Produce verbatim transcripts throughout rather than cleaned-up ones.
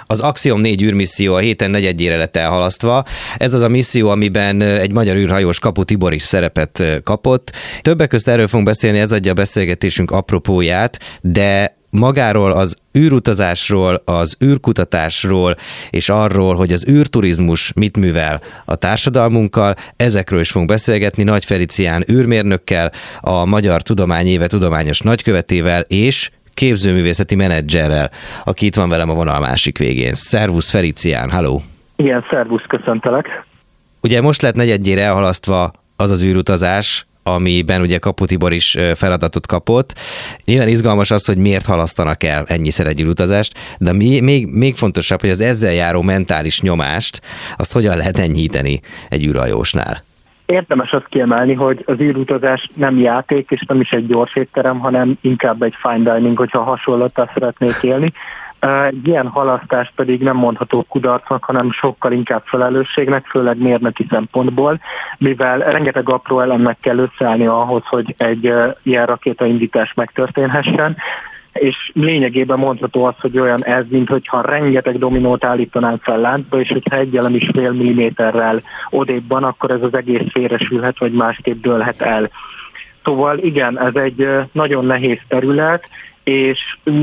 Az Axiom négy űrmisszió a héten negyedjére lett elhalasztva. Ez az a misszió, amiben egy magyar űrhajós, Kapu Tibor is szerepet kapott. Többek közt erről fogunk beszélni, ez adja a beszélgetésünk apropóját, de magáról, az űrutazásról, az űrkutatásról, és arról, hogy az űrturizmus mit művel a társadalmunkkal, ezekről is fogunk beszélgetni Nagy Felicián űrmérnökkel, a Magyar Tudományéve tudományos nagykövetével és képzőművészeti menedzserrel, aki itt van velem a vonal másik végén. Szervusz Felicián, halló! Igen, szervusz, köszöntelek! Ugye most lett negyedjére elhalasztva az az űrutazás, amiben ugye Kapu Tibor is feladatot kapott. Nyilván izgalmas az, hogy miért halasztanak el ennyiszer egy űrutazást, de még, még fontosabb, hogy az ezzel járó mentális nyomást, azt hogyan lehet enyhíteni egy űrhajósnál. Érdemes azt kiemelni, hogy az űrutazás nem játék, és nem is egy gyors étterem, hanem inkább egy fine dining, hogyha hasonlóttal szeretnék élni. Egy ilyen halasztás pedig nem mondható kudarcnak, hanem sokkal inkább felelősségnek, főleg mérnöki szempontból, mivel rengeteg apró elemnek kell összeállni ahhoz, hogy egy ilyen rakétaindítás megtörténhessen, és lényegében mondható az, hogy olyan ez, mintha rengeteg dominót állítanánk fel láncba, és hogyha egy elem is fél milliméterrel odébb van, akkor ez az egész félresülhet, vagy másképp dőlhet el. Szóval igen, ez egy nagyon nehéz terület, és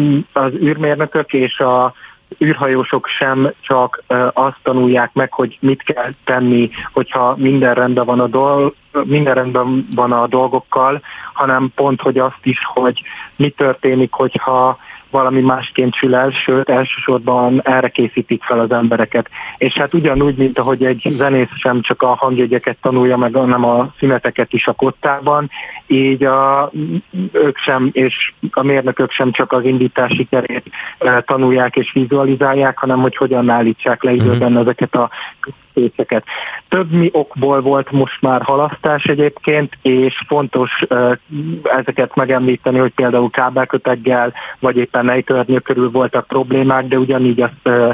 az űrmérnökök és a űrhajósok sem csak azt tanulják meg, hogy mit kell tenni, hogyha minden rendben van a, dolg, minden rendben van a dolgokkal, hanem pont, hogy azt is, hogy mi történik, hogyha valami másként sül el, sőt, elsősorban erre készítik fel az embereket. És hát ugyanúgy, mint ahogy egy zenész sem csak a hangjegyeket tanulja meg, hanem a szüneteket is a kottában, így a, ők sem, és a mérnökök sem csak az indítás sikerét e, tanulják és vizualizálják, hanem hogy hogyan állítsák le időben ezeket a péceket. Több mi okból volt most már halasztás egyébként, és fontos e, ezeket megemlíteni, hogy például kábelköteggel, vagy éppen ejtőernyő körül voltak problémák, de ugyanígy a e,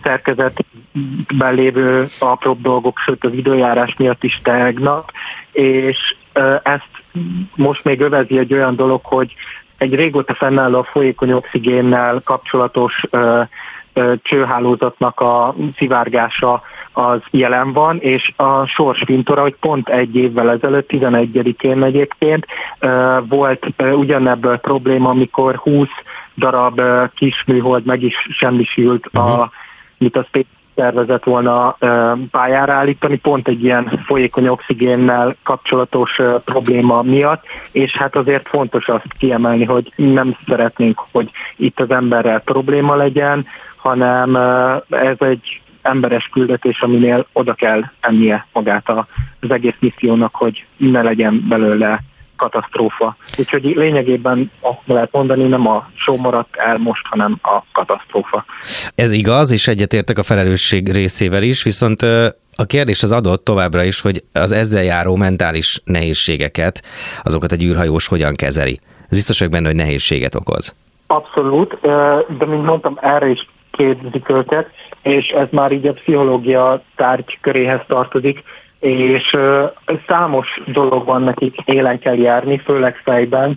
szerkezetben lévő apróbb dolgok, sőt az időjárás miatt is tegnap, és e, ezt most még övezi egy olyan dolog, hogy egy régóta fennálló folyékony oxigénnel kapcsolatos ö, ö, csőhálózatnak a szivárgása az jelen van, és a sorsfintora, hogy pont egy évvel ezelőtt, tizenegyedikén egyébként ö, volt ö, ugyanebből probléma, amikor húsz darab ö, kis műhold meg is semmisült, uh-huh. a, mit a Space tervezett volna pályára állítani, pont egy ilyen folyékony oxigénnel kapcsolatos probléma miatt, és hát azért fontos azt kiemelni, hogy nem szeretnénk, hogy itt az emberrel probléma legyen, hanem ez egy emberes küldetés, aminél oda kell tennie magát az egész missziónak, hogy ne legyen belőle katasztrófa. Úgyhogy lényegében azt lehet mondani, nem a show maradt el most, hanem a katasztrófa. Ez igaz, és egyetértek a felelősség részével is, viszont a kérdés az adott továbbra is, hogy az ezzel járó mentális nehézségeket, azokat egy űrhajós hogyan kezeli. Ez biztos vagyok benne, hogy nehézséget okoz. Abszolút, de mint mondtam, erre is képzik őket, és ez már így a pszichológia tárgy köréhez tartozik, és számos dolog van nekik, élen kell járni, főleg fejben,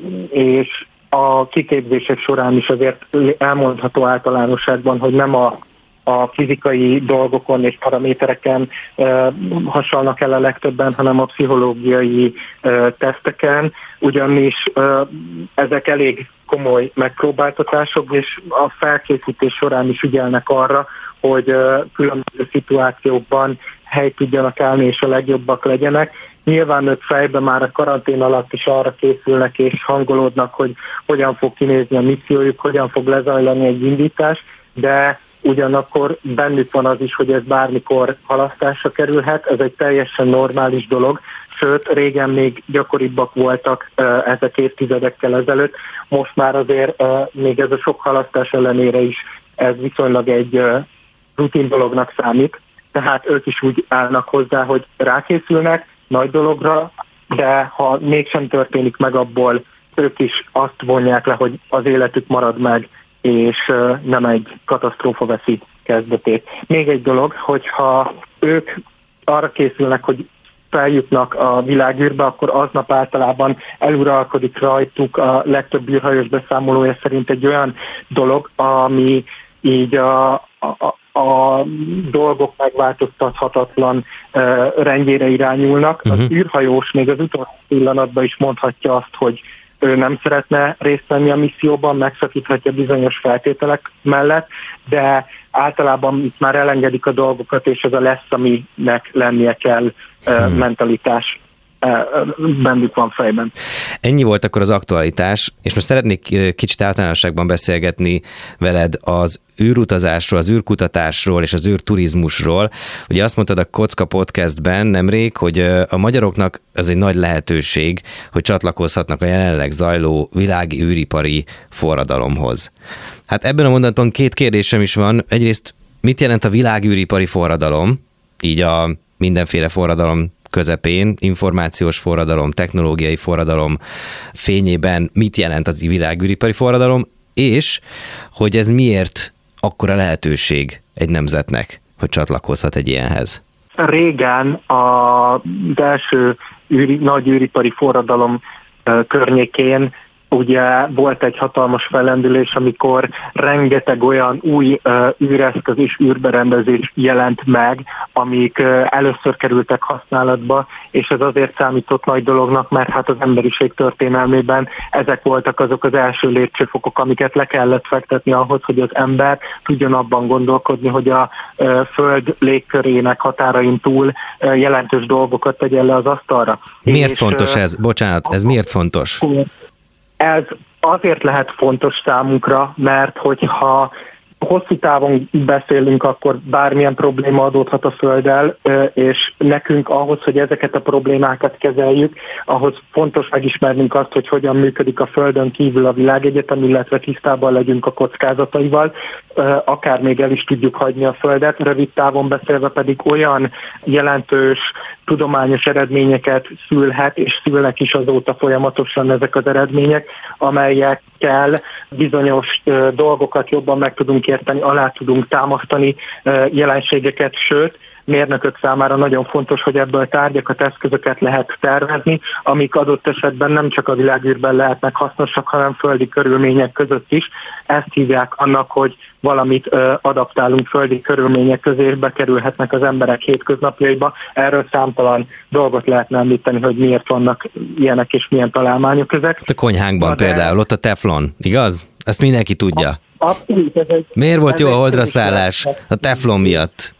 és a kiképzések során is azért elmondható általánosságban, hogy nem a, a fizikai dolgokon és paramétereken e, hasonlnak el a legtöbben, hanem a pszichológiai e, teszteken, ugyanis e, ezek elég komoly megpróbáltatások, és a felkészítés során is ügyelnek arra, hogy e, különböző szituációkban helyt tudjanak állni, és a legjobbak legyenek. Nyilván ők fejben már a karantén alatt is arra készülnek, és hangolódnak, hogy hogyan fog kinézni a missziójuk, hogyan fog lezajlani egy indítás, de ugyanakkor bennük van az is, hogy ez bármikor halasztásra kerülhet, ez egy teljesen normális dolog, sőt, régen még gyakoribbak voltak ezek évtizedekkel ezelőtt, most már azért még ez a sok halasztás ellenére is ez viszonylag egy rutin dolognak számít, tehát ők is úgy állnak hozzá, hogy rákészülnek nagy dologra, de ha mégsem történik meg abból, ők is azt vonják le, hogy az életük marad meg, és nem egy katasztrófa veszi kezdetét. Még egy dolog, hogyha ők arra készülnek, hogy feljutnak a világűrbe, akkor aznap általában eluralkodik rajtuk a legtöbb űrhajós beszámolója szerint egy olyan dolog, ami így a, a, a dolgok megváltoztathatatlan uh, rendjére irányulnak. Uh-huh. Az űrhajós még az utolsó pillanatban is mondhatja azt, hogy ő nem szeretne részt venni a misszióban, megszakíthatja bizonyos feltételek mellett, de általában itt már elengedik a dolgokat, és ez a lesz, aminek lennie kell uh, hmm. mentalitás bennük van fejben. Ennyi volt akkor az aktualitás, és most szeretnék kicsit általánosságban beszélgetni veled az űrutazásról, az űrkutatásról és az űrturizmusról. Ugye azt mondtad a Kocka Podcastben nemrég, hogy a magyaroknak ez egy nagy lehetőség, hogy csatlakozhatnak a jelenleg zajló világi űripari forradalomhoz. Hát ebben a mondatban két kérdésem is van. Egyrészt mit jelent a világűripari forradalom, így a mindenféle forradalom közepén, információs forradalom, technológiai forradalom fényében mit jelent az világűripari forradalom, és hogy ez miért akkora lehetőség egy nemzetnek, hogy csatlakozhat egy ilyenhez? Régen az első űri, nagy űripari forradalom környékén ugye volt egy hatalmas fellendülés, amikor rengeteg olyan új uh, űreszköz és űrberendezés jelent meg, amik uh, először kerültek használatba, és ez azért számított nagy dolognak, mert hát az emberiség történelmében ezek voltak azok az első lépcsőfokok, amiket le kellett fektetni ahhoz, hogy az ember tudjon abban gondolkodni, hogy a uh, Föld légkörének határain túl uh, jelentős dolgokat tegyen le az asztalra. Miért és, fontos ez? Bocsánat, ez miért fontos? Ez azért lehet fontos számunkra, mert hogyha hosszú távon beszélünk, akkor bármilyen probléma adódhat a Földdel, és nekünk ahhoz, hogy ezeket a problémákat kezeljük, ahhoz fontos megismernünk azt, hogy hogyan működik a Földön kívül a világegyetem, illetve tisztában legyünk a kockázataival, akár még el is tudjuk hagyni a Földet, rövid távon beszélve pedig olyan jelentős tudományos eredményeket szülhet, és szülnek is azóta folyamatosan ezek az eredmények, amelyekkel bizonyos uh, dolgokat jobban meg tudunk érteni, alá tudunk támasztani uh, jelenségeket, sőt, mérnökök számára nagyon fontos, hogy ebből tárgyakat, eszközöket lehet tervezni, amik adott esetben nem csak a világűrben lehetnek hasznosak, hanem földi körülmények között is. Ezt hívják annak, hogy valamit ö, adaptálunk földi körülmények közé, és bekerülhetnek az emberek hétköznapjaiba. Erről számtalan dolgot lehetne említeni, hogy miért vannak ilyenek és milyen találmányok ezek. A konyhánkban Na, például, ott a teflon, igaz? Ezt mindenki tudja. Abszolút, ez egy, miért volt jó a holdra szállás? A teflon miatt.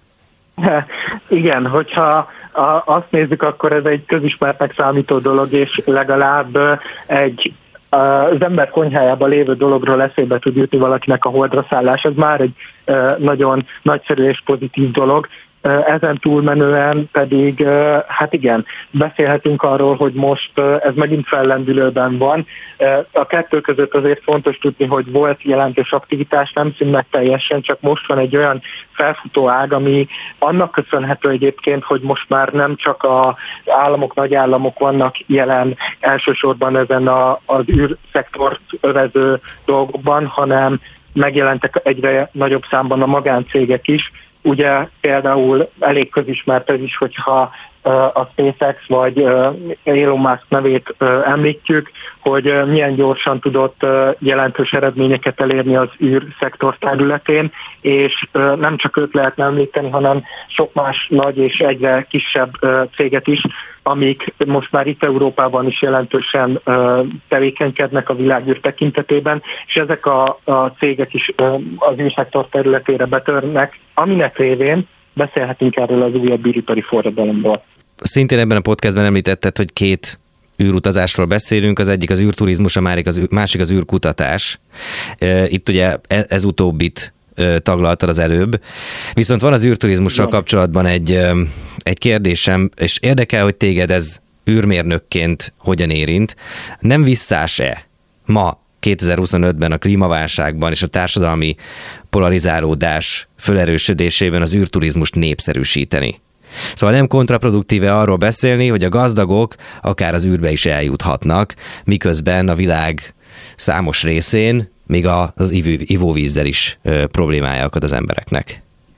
Igen, hogyha azt nézzük, akkor ez egy közismertnek számító dolog, és legalább egy az ember konyhájában lévő dologról eszébe tud jutni valakinek a holdra szállás. Ez már egy nagyon nagyszerű és pozitív dolog. Ezen túlmenően pedig, hát igen, beszélhetünk arról, hogy most ez megint fellendülőben van. A kettő között azért fontos tudni, hogy volt jelentős aktivitás, nem szűnt meg teljesen, csak most van egy olyan felfutó ág, ami annak köszönhető egyébként, hogy most már nem csak az államok, nagyállamok vannak jelen elsősorban ezen a, az űrszektort övező dolgokban, hanem megjelentek egyre nagyobb számban a magáncégek is. Ugye például elég közismert ez is, hogyha a SpaceX vagy Elon Musk nevét említjük, hogy milyen gyorsan tudott jelentős eredményeket elérni az űrszektor területén, és nem csak őt lehetne említeni, hanem sok más nagy és egyre kisebb céget is, amik most már itt Európában is jelentősen tevékenykednek a világűr tekintetében, és ezek a, a cégek is az űrszektor területére betörnek, aminek révén beszélhetünk erről az újabb űripari forradalomról. Szintén ebben a podcastben említetted, hogy két űrutazásról beszélünk, az egyik az űrturizmus, a másik az űrkutatás. Itt ugye ez utóbbit taglaltad az előbb. Viszont van az űrturizmussal kapcsolatban egy, egy kérdésem, és érdekel, hogy téged ez űrmérnökként hogyan érint. Nem visszás-e ma kétezer-huszonötben a klímaválságban és a társadalmi polarizálódás fölerősödésében az űrturizmust népszerűsíteni? Szóval nem kontraproduktíve arról beszélni, hogy a gazdagok akár az űrbe is eljuthatnak, miközben a világ számos részén még az ivóvízzel is problémája akad az embereknek.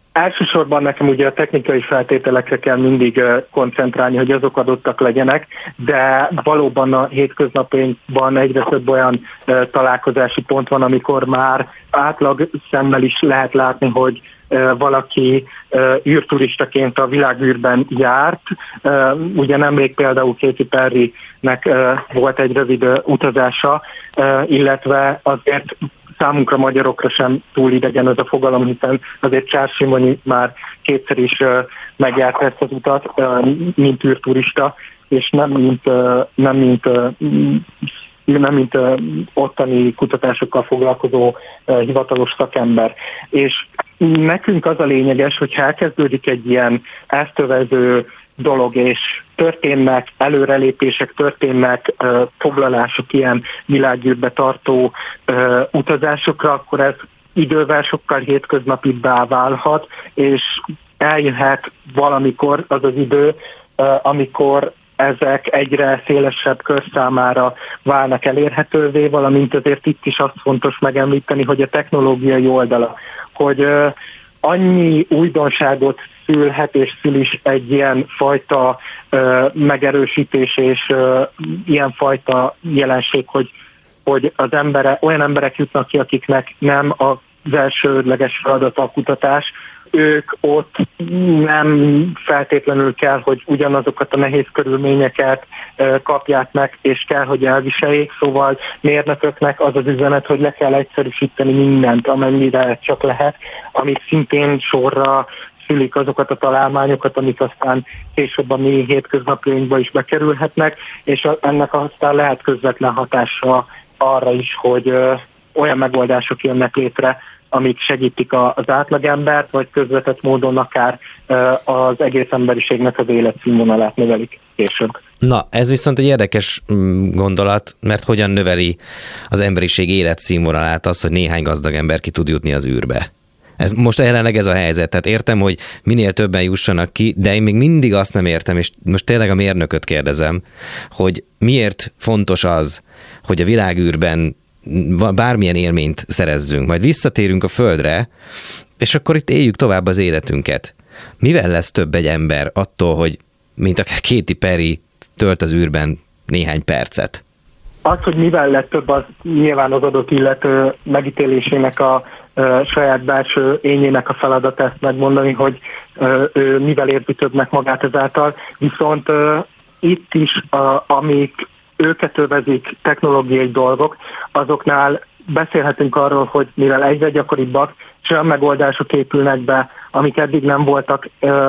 Elsősorban nekem ugye a technikai feltételekre kell mindig koncentrálni, hogy azok adottak legyenek, de valóban a hétköznapjainkban egyre több olyan találkozási pont van, amikor már átlag szemmel is lehet látni, hogy valaki űrturistaként a világűrben járt. Ugye nemrég például Katy Perrynek volt egy rövid utazása, illetve azért számunkra magyarokra sem túl idegen ez a fogalom, hiszen azért Charles Simonyi már kétszer is megjárt ezt az utat, mint űrturista, és nem mint, nem mint, nem mint ottani kutatásokkal foglalkozó hivatalos szakember. És nekünk az a lényeges, hogyha elkezdődik egy ilyen esztövező dolog, és történnek előrelépések, történnek uh, foglalások ilyen világűrbe tartó uh, utazásokra, akkor ez idővel sokkal hétköznapibbá válhat, és eljöhet valamikor az az idő, uh, amikor ezek egyre szélesebb kör számára válnak elérhetővé, valamint azért itt is azt fontos megemlíteni, hogy a technológiai oldala, hogy uh, annyi újdonságot szülhet és szül is egy ilyen fajta uh, megerősítés és uh, ilyen fajta jelenség, hogy, hogy az embere, olyan emberek jutnak ki, akiknek nem az elsődleges feladata a kutatás, ők ott nem feltétlenül kell, hogy ugyanazokat a nehéz körülményeket uh, kapják meg, és kell, hogy elviseljék, szóval mérnököknek az az üzenet, hogy le kell egyszerűsíteni mindent, amennyire csak lehet, amit szintén sorra szülik azokat a találmányokat, amik aztán később a mi hétköznapjainkba is bekerülhetnek, és ennek aztán lehet közvetlen hatása arra is, hogy ö, olyan megoldások jönnek létre, amik segítik az átlagembert, vagy közvetett módon akár ö, az egész emberiségnek az életszínvonalát növelik később. Na, ez viszont egy érdekes gondolat, mert hogyan növeli az emberiség életszínvonalát az, hogy néhány gazdag ember ki tud jutni az űrbe. Ez, most jelenleg ez a helyzet, tehát értem, hogy minél többen jussanak ki, de én még mindig azt nem értem, és most tényleg a mérnököt kérdezem, hogy miért fontos az, hogy a világűrben bármilyen élményt szerezzünk, majd visszatérünk a Földre, és akkor itt éljük tovább az életünket. Mivel lesz több egy ember attól, hogy mint akár Katy Perry tölt az űrben néhány percet? Az, hogy mivel lett több, az nyilván az adott illető megítélésének a uh, saját belső ényének a feladat ezt megmondani, hogy uh, ő mivel érzi többnek magát ezáltal. Viszont uh, itt is, uh, amik őket övezik technológiai dolgok, azoknál beszélhetünk arról, hogy mivel egyre gyakoribbak, és olyan megoldások épülnek be, amik eddig nem voltak,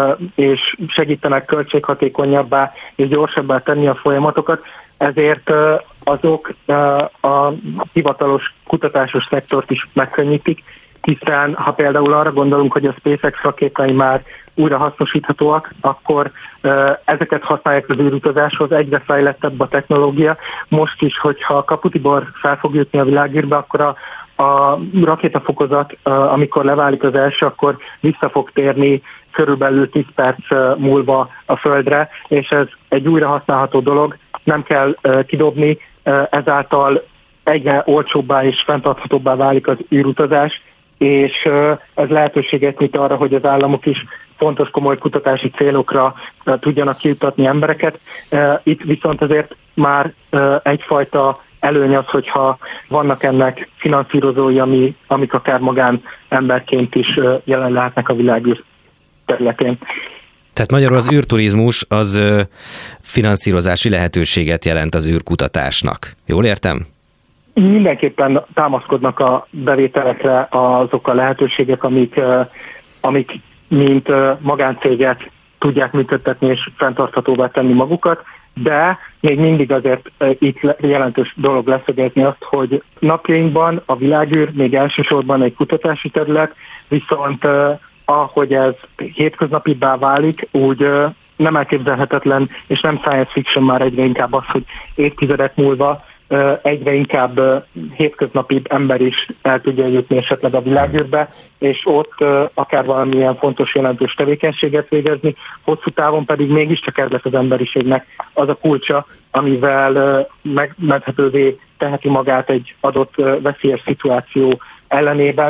és segítenek költséghatékonyabbá és gyorsabbá tenni a folyamatokat, ezért azok a hivatalos kutatásos szektort is megkönnyítik, hiszen ha például arra gondolunk, hogy a SpaceX rakétai már újra hasznosíthatóak, akkor ezeket használják az űrutazáshoz, egyre fejlettebb a technológia. Most is, hogyha a Kapu Tibor fel fog jutni a világűrbe, akkor a, a rakétafokozat, amikor leválik az első, akkor vissza fog térni körülbelül tíz perc múlva a Földre, és ez egy újra használható dolog, nem kell kidobni, ezáltal egyre olcsóbbá és fenntarthatóbbá válik az űrutazás, és ez lehetőséget nyit arra, hogy az államok is fontos, komoly kutatási célokra tudjanak kijutatni embereket. Itt viszont azért már egyfajta előny az, hogyha vannak ennek finanszírozói, ami, amik akár magán emberként is jelen lehetnek a világűr területén. Tehát magyarul az űrturizmus az finanszírozási lehetőséget jelent az űrkutatásnak. Jól értem? Mindenképpen támaszkodnak a bevételekre azok a lehetőségek, amik, amik mint magáncégek tudják működtetni és fenntarthatóvá tenni magukat, de még mindig azért itt jelentős dolog leszögezni azt, hogy napjainkban a világűr még elsősorban egy kutatási terület, viszont ahogy ez hétköznapibbá válik, úgy nem elképzelhetetlen, és nem science fiction már egyre inkább az, hogy évtizedek múlva egyre inkább hétköznapibb ember is el tudja jutni esetleg a világűrbe, és ott akár valamilyen fontos, jelentős tevékenységet végezni, hosszú távon pedig mégiscsak ez lesz az emberiségnek az a kulcsa, amivel megmenthetővé teheti magát egy adott veszélyes szituáció ellenében.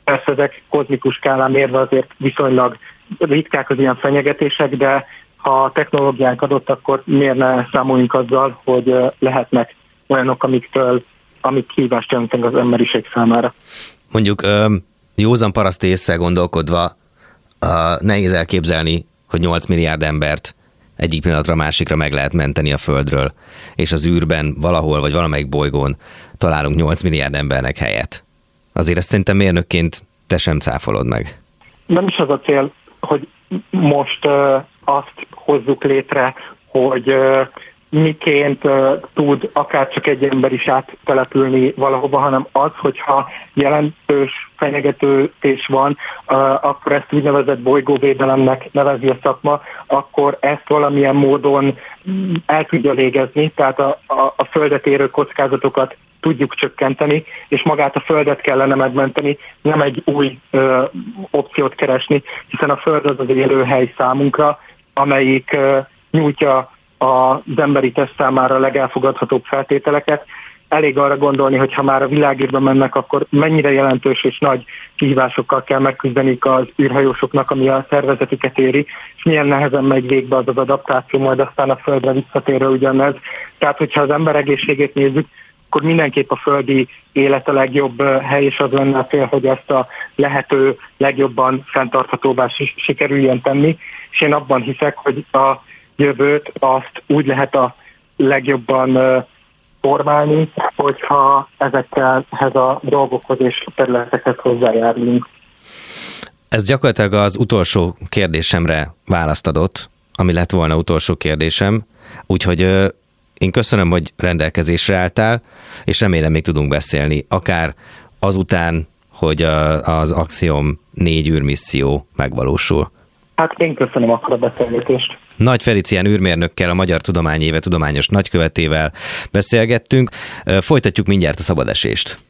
Persze ezek kozmikus skálán mérve azért viszonylag ritkák az ilyen fenyegetések, de ha a technológiánk adott, akkor miért ne számoljunk azzal, hogy lehetnek olyanok, amiktől, amik kihívást jelentenek az emberiség számára. Mondjuk józan paraszti ésszel gondolkodva nehéz elképzelni, hogy nyolc milliárd embert egyik pillanatra másikra meg lehet menteni a Földről, és az űrben valahol, vagy valamelyik bolygón találunk nyolc milliárd embernek helyet. Azért ezt szerintem mérnökként te sem cáfolod meg. Nem is az a cél, hogy most uh, azt hozzuk létre, hogy uh, miként uh, tud akár csak egy ember is áttelepülni valahova, hanem az, hogyha jelentős fenyegetőtés van, uh, akkor ezt úgynevezett bolygóvédelemnek nevezi a szakma, akkor ezt valamilyen módon el tudja végezni, tehát a, a, a földet érő kockázatokat tudjuk csökkenteni, és magát a Földet kellene megmenteni, nem egy új ö, opciót keresni, hiszen a Föld az az élőhely számunkra, amelyik ö, nyújtja az emberi test számára a legelfogadhatóbb feltételeket. Elég arra gondolni, hogy ha már a világűrbe mennek, akkor mennyire jelentős és nagy kihívásokkal kell megküzdeniük az űrhajósoknak, ami a szervezetüket éri, és milyen nehezen megy végbe az az adaptáció, majd aztán a Földre visszatérő ugyanez. Tehát, hogyha az ember egészségét nézzük, akkor mindenképp a földi élet a legjobb hely, és az lenne a cél, hogy ezt a lehető legjobban fenntarthatóvá sikerüljön tenni. És én abban hiszek, hogy a jövőt azt úgy lehet a legjobban formálni, hogyha ezekhez a dolgokhoz és területekhez hozzájárulunk. Ez gyakorlatilag az utolsó kérdésemre választ adott, ami lett volna utolsó kérdésem, úgyhogy én köszönöm, hogy rendelkezésre álltál, és remélem még tudunk beszélni, akár azután, hogy az Axiom négy űrmisszió megvalósul. Hát én köszönöm akkor a beszélgetést. Nagy Felicián űrmérnökkel, a Magyar Tudományéve tudományos nagykövetével beszélgettünk. Folytatjuk mindjárt a szabadesést.